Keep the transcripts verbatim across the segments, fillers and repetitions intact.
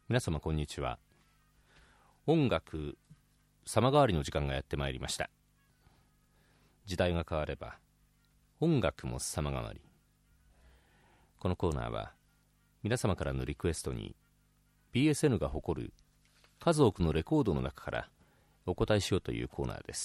皆様こんにちは。音楽様変わりの時間がやってまいりました。時代が変われば音楽も様変わり。このコーナーは皆様からのリクエストに ビーエスエヌ が誇る数多くのレコードの中からお答えしようというコーナーです。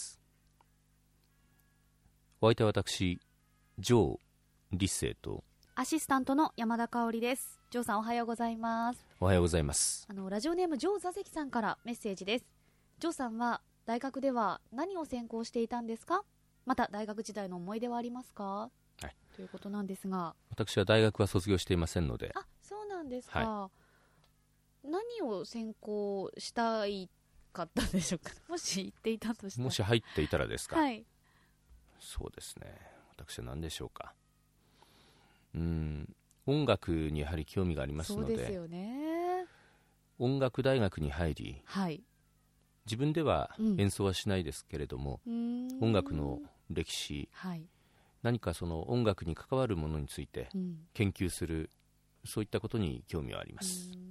お相手は私ジョー・リッセイとアシスタントの山田香織です。ジョーさんおはようございます。 おはようございます。 あのラジオネームジョー座関さんからメッセージです。ジョーさんは大学では何を専攻していたんですか？また大学時代の思い出はありますか？はい、ということなんですが、 私は大学は卒業していませんので。 あ、そうなんですか、 はい、何を専攻したいかったでしょうか？もし言っていたとしたら。 もし入っていたらですか？ はい。 そうですね、私は何でしょうか。うーん音楽にやはり興味がありますので、 そうですよね。 音楽大学に入り、 はい、 自分では演奏はしないですけれども、 うん、 音楽の歴史、 はい、 何かその音楽に関わるものについて研究する、うん、そういったことに興味はあります。 うん、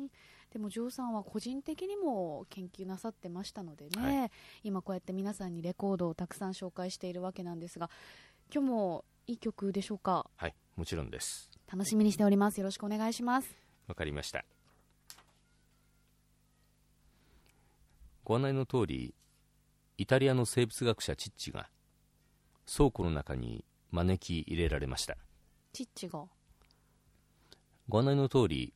でもジョーさんは個人的にも研究なさってましたのでね、はい、今こうやって皆さんにレコードをたくさん紹介しているわけなんですが、今日もいい曲でしょうか？ はい、もちろんです。 楽しみにしております。よろしくお願いします。 わかりました。ご案内の通り、イタリアの生物学者チッチが倉庫の中に招き入れられました。 チッチがご案内の通り、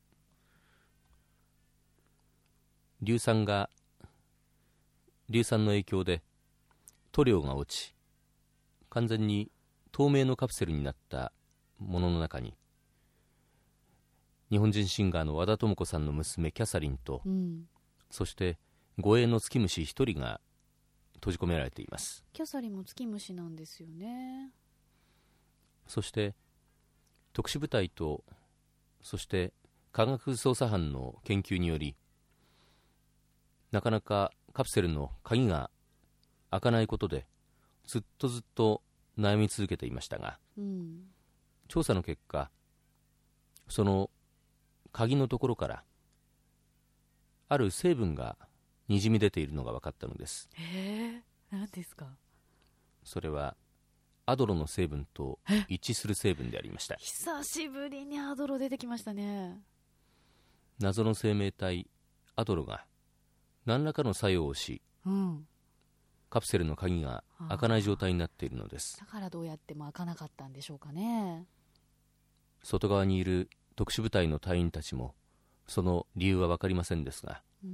硫酸が硫酸の影響で塗料が落ち、完全に透明のカプセルになったものの中に、日本人シンガーの和田智子さんの娘キャサリンと、うん、そして護衛の月虫一人が閉じ込められています。 キャサリンも月虫なんですよね。 そして特殊部隊と、そして科学捜査班の研究により、なかなかカプセルの鍵が開かないことでずっとずっと悩み続けていましたが、うん、調査の結果、その鍵のところからある成分がにじみ出ているのが分かったのです。 えー、何ですか？ それはアドロの成分と一致する成分でありました。 久しぶりにアドロ出てきましたね。 謎の生命体アドロが何らかの作用をし、うん、カプセルの鍵が開かない状態になっているのです。 だからどうやっても開かなかったんでしょうかね。 外側にいる特殊部隊の隊員たちもその理由は分かりませんですが、うん、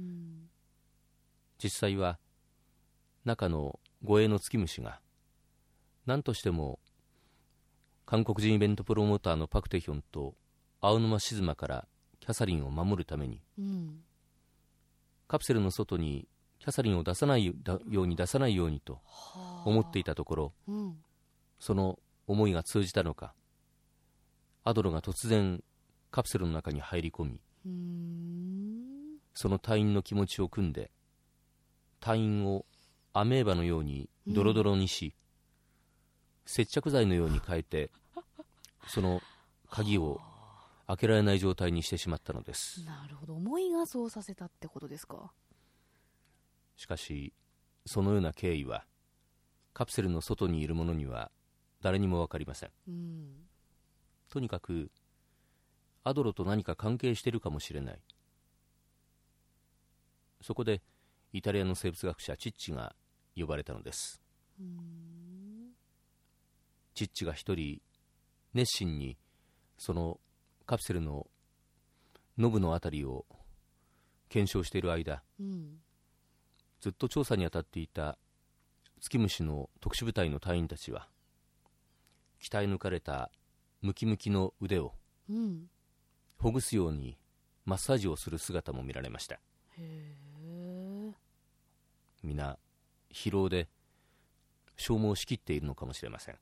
実際は中の護衛の月虫が何としても韓国人イベントプロモーターのパクテヒョンと青沼静馬からキャサリンを守るために、うん、カプセルの外にキャサリンを出さないように出さないようにと思っていたところ、うん、その思いが通じたのか、アドロが突然カプセルの中に入り込み、うーん、その隊員の気持ちを汲んで隊員をアメーバのようにドロドロにし、うん、接着剤のように変えてその鍵を開けられない状態にしてしまったのです。 なるほど、思いがそうさせたってことですか。 しかしそのような経緯はカプセルの外にいる者には誰にも分かりません、うん、とにかくアドロと何か関係しているかもしれない。そこでイタリアの生物学者チッチが呼ばれたのです。うーん、チッチが一人熱心にそのカプセルのノブのあたりを検証している間、うん、ずっと調査に当たっていた月虫の特殊部隊の隊員たちは鍛え抜かれたムキムキの腕を、うん、ほぐすようにマッサージをする姿も見られました。へー、皆疲労で消耗しきっているのかもしれません。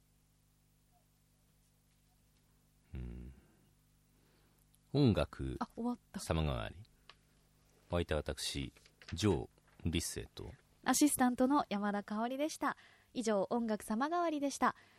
うん、音楽様変わり。お相手は私ジョー・リッセイとアシスタントの山田香織でした。以上、音楽様変わりでした。